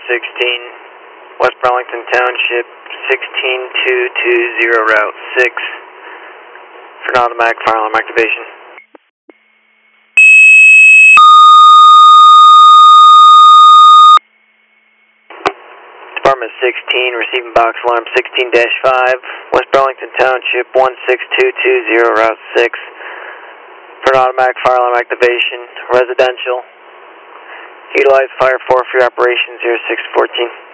16, West Burlington Township, 16220, Route 6, for an automatic fire alarm activation. Department 16, receiving box alarm 16-5, West Burlington Township, 16220, Route 6, for an automatic fire alarm activation, residential. Utilize Fire 4 for your operation 0614.